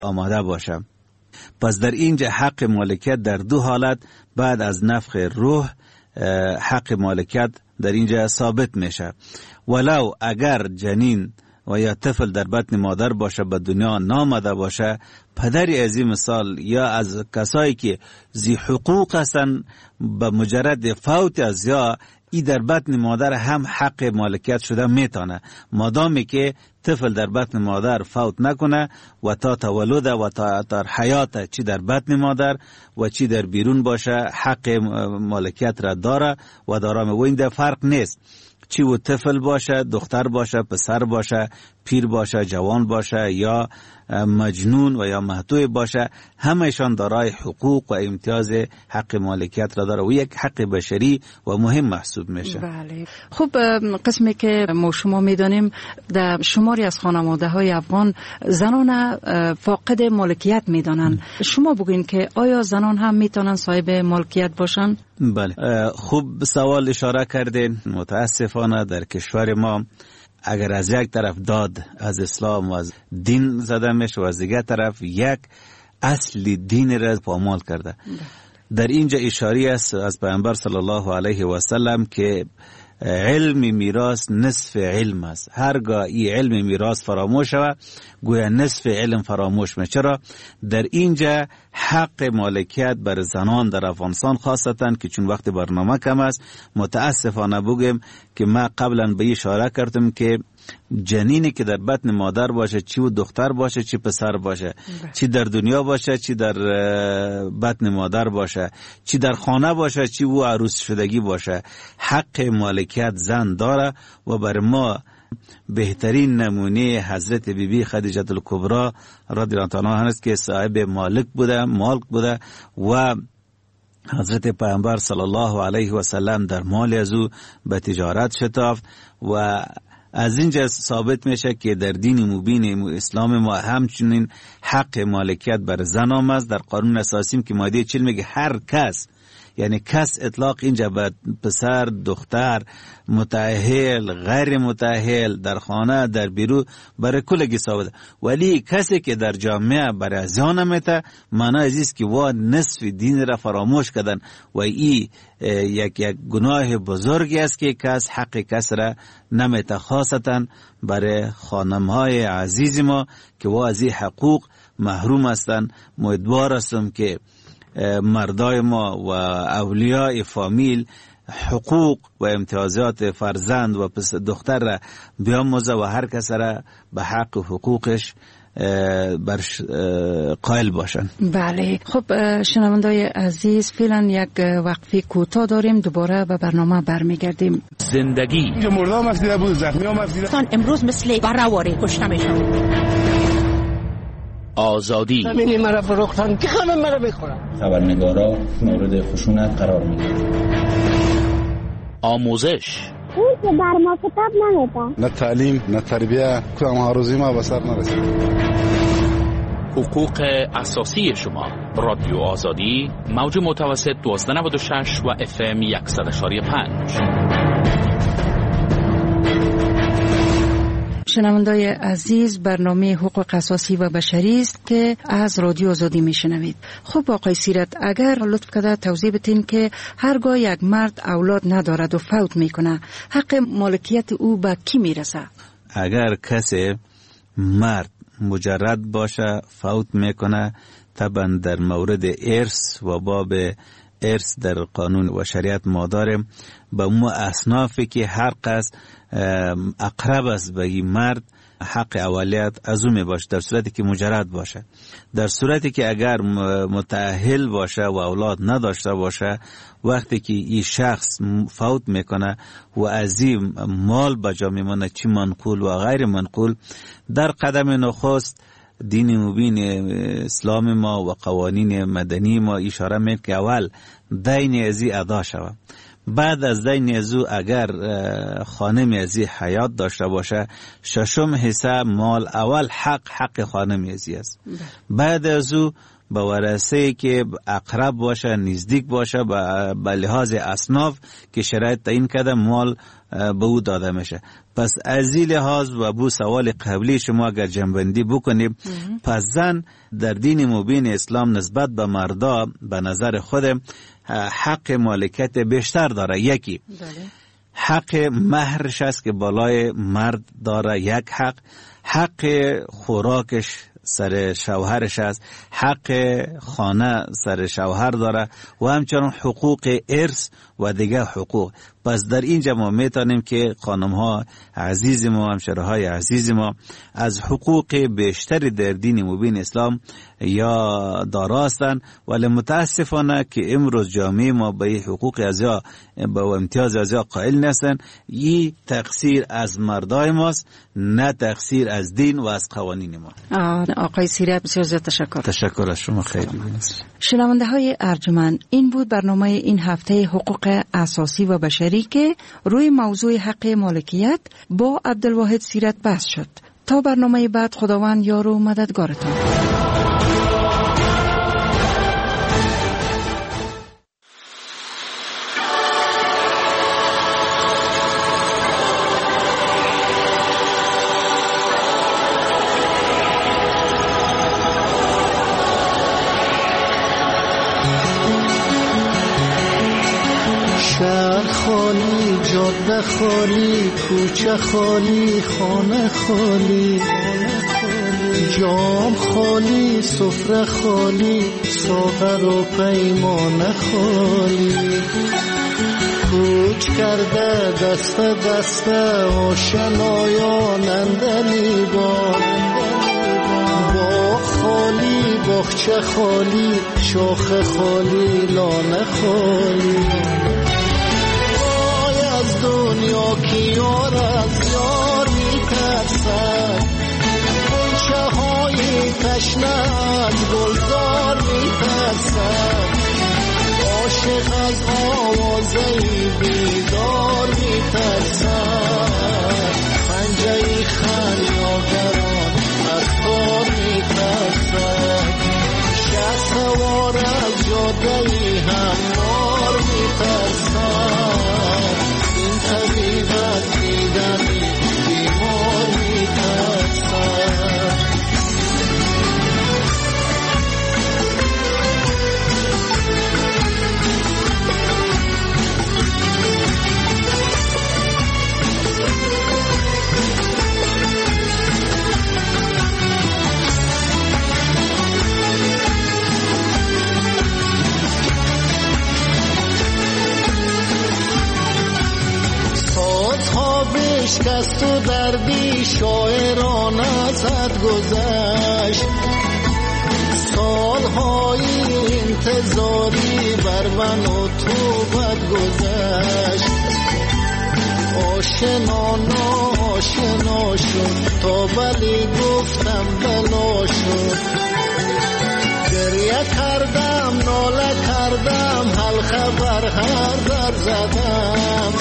آماده باشه. پس در اینجا حق مالکیت در دو حالت بعد از نفخ روح حق مالکیت در اینجا ثابت میشه. ولو اگر جنین و یا طفل در بطن مادر باشه به دنیا نامده باشه، پدری از این مثال یا از کسایی که ذی حقوق هستن به مجرد فوت از یا ای در بطن مادر هم حق مالکیت شده میتونه، مادامی که طفل در بطن مادر فوت نکنه و تا تولد و تا حیات چی در بطن مادر و چی در بیرون باشه حق مالکیت را داره و دارم. و این در فرق نیست چی و طفل باشه، دختر باشه، پسر باشه، پیر باشه، جوان باشه یا مجنون و یا مهتوی باشه، همهشان دارای حقوق و امتیاز حق مالکیت را داره و یک حق بشری و مهم محسوب میشه. بله. خب قسمی که ما شما میدانیم در شماری از خانواده های افغان زنان فاقد مالکیت میدانن. شما بگوین که آیا زنان هم میتونن صاحب مالکیت باشن؟ بله، خوب سوال اشاره کردین. متاسفانه در کشور ما اگر از یک طرف داد از اسلام و از دین زده میشه و از دیگر طرف یک اصل دین را پامال کرده. در اینجا اشاره است از پیامبر صلی الله علیه و سلم که علم میراث نصف علم است. هرگاه این علم میراث فراموش شود گویا نصف علم فراموش میشه. چرا؟ در اینجا حق مالکیت بر زنان در افغانستان خاصتا که چون وقت برنامه کم است متاسفانه بگم که ما قبلا به اشاره کردم که جنینی که در بطن مادر باشه، چی و دختر باشه چی پسر باشه، چی در دنیا باشه چی در بطن مادر باشه، چی در خانه باشه چی و عروس شدگی باشه، حق مالکیت زن داره. و بر ما بهترین نمونه حضرت بیبی خدیجه الکبری رضی الله عنها است که صاحب مالک بوده و حضرت پیامبر صلی الله علیه و سلم در مال از او به تجارت شتافت و از اینجا ثابت میشه که در دین مبین اسلام ما همچنین حق مالکیت بر زن آمد. در قانون اساسی که ماده 40 میگه هر کس، یعنی کس اطلاق اینجا به پسر، دختر، متأهل، غیر متأهل، در خانه، در بیرون، برای کلگی ثابت. ولی کسی که در جامعه برای زیان میته معنی ازیست که وا نصف دین را فراموش کردن و ای یک گناه بزرگی است که کس حق کس را نمیته، خاصتا برای خانمهای عزیز ما که وا از این حقوق محروم هستند. امیدوار هستم که مردای ما و اولیاء فامیل حقوق و امتیازات فرزند و دختر را بیاموزه و هر کس را به حق و حقوقش قائل باشن. بله. خب شنوندای عزیز فعلا یک وقفه کوتاه داریم، دوباره به برنامه برمیگردیم. زندگی مردم مسئله بود، زخمی ها مسئله. امروز مثل برآوری کشته میشن. آزادی زمینی مرا فروختن که خانم مرا بخورن. خبرنگارا مورد خشونت قرار میگیرن. آموزش اون که بر ما کتاب نمیده، نه تعلیم نه تربیه، کدام هاروزی ما به سر نرسید. حقوق اساسی شما. رادیو آزادی موج متوسط 1296 و FM 100.5. شنوندای عزیز، برنامه حقوق اساسی و بشری است که از رادیو آزادی میشنوید. خب آقای سیرت، اگر لطف کرده توضیح بدین که هرگاه یک مرد اولاد ندارد و فوت میکنه حق مالکیت او به کی میرسه؟ اگر کسی مرد مجرد باشه فوت میکنه، طبعا در مورد ارث و باب ارث در قانون و شریعت ما داریم به مو اصنافی که هر قصد اقرب است به این مرد حق اولیت از او می باشه در صورتی که مجرد باشه. در صورتی که اگر متأهل باشه و اولاد نداشته باشه، وقتی که این شخص فوت میکنه و از این مال بجا میمونه چی منقول و غیر منقول، در قدم نخست دین مبین اسلام ما و قوانین مدنی ما اشاره میکنه که اول دین ازی ادا شود. بعد از دین ازو اگر خانم ازی حیات داشته باشه، ششم حصه مال اول حق خانم ازی است. بعد ازو به ورثه که اقرب باشه، نزدیک باشه، به لحاظ اصناف که شرایط تعیین کرده مال به او داده میشه. پس از این لحاظ و بو سوال قبلی شما اگر جنبندی بکنیم، پس زن در دین مبین اسلام نسبت به مردا به نظر خود حق مالکیت بیشتر داره. یکی حق مهرش است که بالای مرد داره، یک حق خوراکش سر شوهرش است، حق خانه سر شوهر داره و همچنان حقوق ارث و دیگه حقوق. پس در اینجا ما میتونیم که خانم ها عزیز ما، همشهرهای عزیز ما از حقوق بیشتری در دین مبین اسلام یا داراستن، ولی متاسفانه که امروز جامعه ما به حقوق ازیا به امتیاز ازیا قائل نیستن. این تقصیر از مردای ماست، نه تقصیر از دین و از قوانین ما. آقای سیرت بسیار زیاد تشکر از شما. خیلی بینست. شنونده های ارجمند، این بود برنامه این هفته حقوق اساسی و بشری که روی موضوع حق مالکیت با عبدالواحد سیرت بحث شد. تا برنامه بعد، خداوند یار و مددگارتان. شهر خالی، جاده خالی، کوچه خالی، خانه خالی، جام خالی، سفره خالی، ساغر و پیمانه خالی. کوچ کرده دست دست آشنایان اندلی باغ خالی، باغچه خالی، شاخ خالی، لانه خالی. دنیا کی یار از یار میترسد، گلچه های تشنه از گلزار میترسد، عاشق از آوازه بیدار میترسد، پنجه خریداران از کار میترسد، شه سوار از جاده هموار میترسد، طبیب از دیدنی بیمار میترسد. شکست و دردی شاعران ازت گذشت، سالهای انتظاری بر من و تو بد گذشت، آشنا ناشنا شد تا بلی گفتم بلا شد، گریه کردم ناله کردم حلقه بر هر در زدم،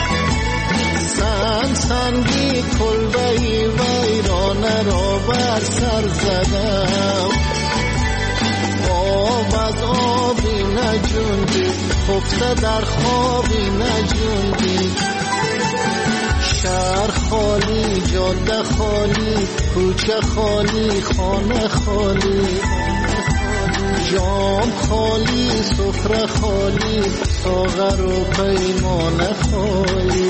سنگی کلبهی ویرانه را بر سر زدم، آب از آبی نجوندی خفته در خوابی نجوندی، شهر خالی، جاده خالی، کوچه خالی، خانه خالی، جام خالی، سفره خالی، ساغر و پیمانه خالی.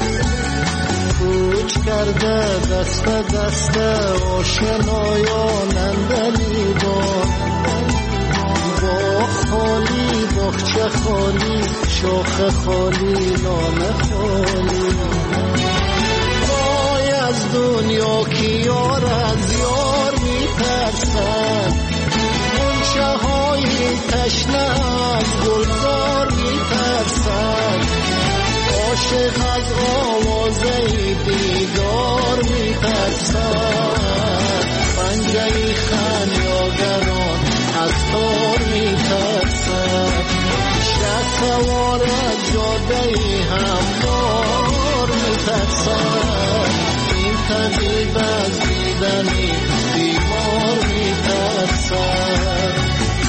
کوچ کرده دست دست آشنایان اندلی باغ خالی، باغچه خالی، شاخ خالی، لانه خالی. وای از دنیا کی یار از یار میترسد، گلچه های تشنه از گلزار میترسد، عاشق از آوازه بیدار میترسد، پنجه خمیازگران از تار میترسد، شه سوار از جاده هموار میترسد، این طبیب از دیدنی بیمار میترسد.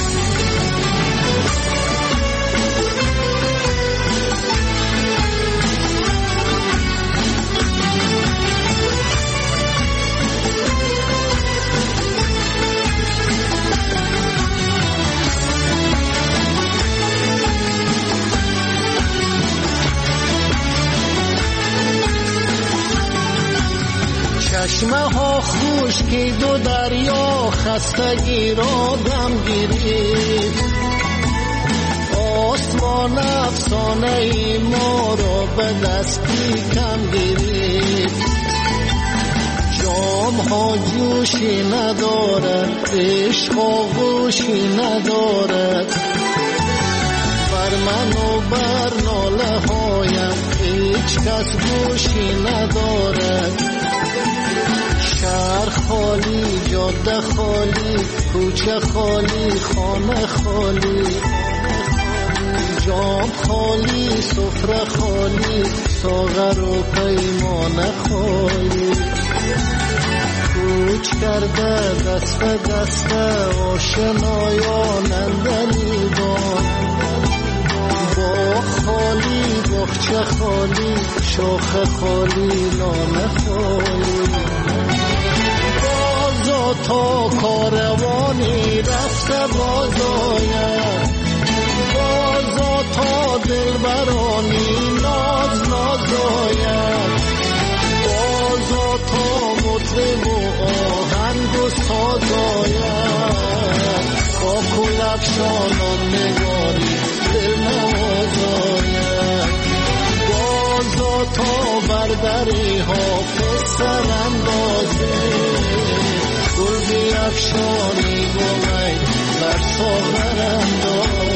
ها خوش که دو دریا خستگی را دم گیرید آسمان افسانه ای ما را به دستی کم گیرید جام ها جوشی ندارد عشق و گوشی ندارد بر من و بر ناله هایم هیچ کس گوشی ندارد شهر خالی جاده خالی کوچه خالی خانه خالی جام خالی سفره خالی ساغر و پیمانه خالی کوچ کرده دست به دست آشنایان اندلیبان باغ خالی باغچه خالی شاخه خالی نانه خالی بازا تا کاروانی رفته باز آید بازا تا دلبرانی ناز ناز آید بازا تا مطرب و آهنگ و ساز آید با کلفشانان نگاری دل نواز آید بازا تا بردری حافظ سر اندازه گل بیفشانی با می بر ساغر انداز